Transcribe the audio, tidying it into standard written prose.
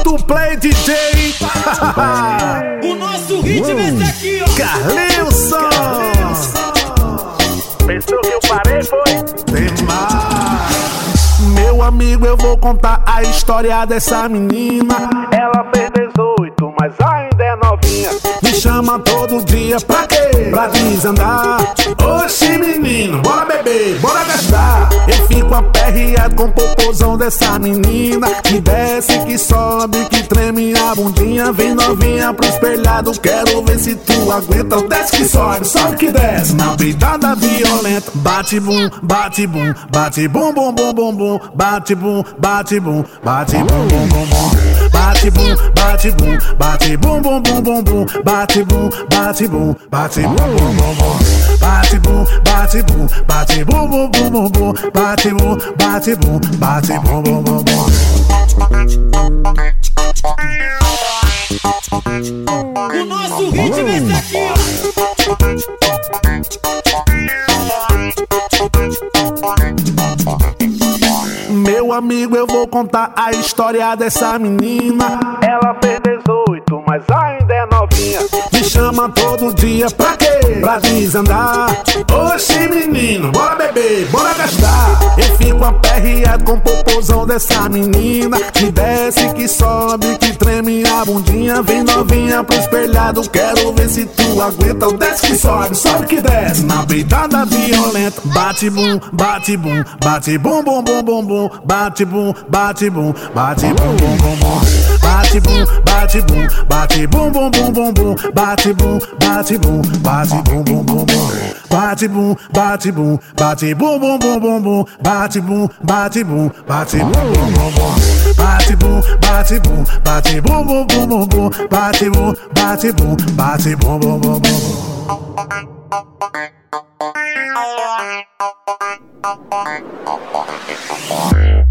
Solta o play, DJ. O nosso ritmo é esse aqui, ó. Carlilson. Pensou que eu parei, foi? Demais. Meu amigo, eu vou contar a história dessa menina. Ela fez 18, mas ainda é novinha. Me chama todo dia pra quê? Pra desandar. Oxi, menino, bora beber, bora gastar. Eu fico aperreado com o popozão dessa menina. Que desce, que sobe, que treme a bundinha. Vem novinha pro espelhado, quero ver se tu aguenta. Desce que sobe, sobe que desce. Na peidada violenta. Bate bum, bate bum, bate bum bum bum bum bum. Bate bum, bate bum, bate bum bum bum bum. Bate bum, bate bum, bate bum bum bum bum bum. Bate bum, bate bum, bate bum bum bum bum. Bate bum, bate bum, bate bum bum bum bum bum. Bate bum, bate bum, bate bum bum bum bum. O nosso ritmo é esse aqui, ó. Meu amigo, eu vou contar a história dessa menina. Ela fez 18, mas ainda é novinha. Me chama todo dia pra quê? Pra desandar. Oxi, menino, bora beber, bora gastar. Eu fico aperreado com o popozão dessa menina. Que desce, que sobe, que treme a bundinha. Vem novinha pro espelhado, quero ver se tu aguenta. Desce que sobe, sobe que desce. Na peidada violenta. Bate bum, bate bum, bate bum bum bum bum bum. Bate bum, bate bum, bate bum bum bum bum. Bate bum, bate bum, bate bum bum bum bum bum. Bate bum, bate bum, bate bum bum bum bum. Bate bum, bate bum, bate bum bum bum bum bum. Bate bum, bate bum, bate bum bum bum bum. Bate bum, bate bum, bate bum bum bum bum bum. Bate bum, bate bum, bate bum bum bum bum.